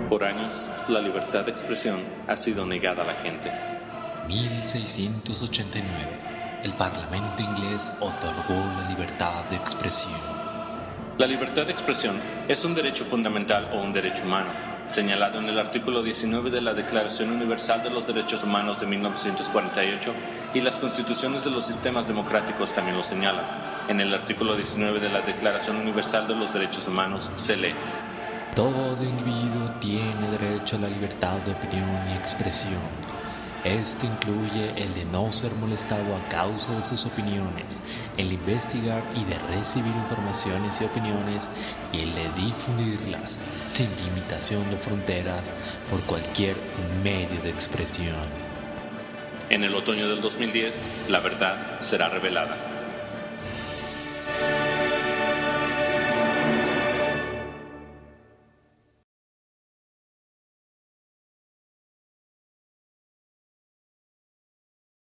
Por años, la libertad de expresión ha sido negada a la gente. 1689. El Parlamento inglés otorgó la libertad de expresión. La libertad de expresión es un derecho fundamental o un derecho humano, señalado en el artículo 19 de la Declaración Universal de los Derechos Humanos de 1948, y las constituciones de los sistemas democráticos también lo señalan. En el artículo 19 de la Declaración Universal de los Derechos Humanos se lee: todo individuo tiene derecho a la libertad de opinión y expresión. Esto incluye el de no ser molestado a causa de sus opiniones, el de investigar y de recibir informaciones y opiniones, y el de difundirlas sin limitación de fronteras por cualquier medio de expresión. En el otoño del 2010, la verdad será revelada.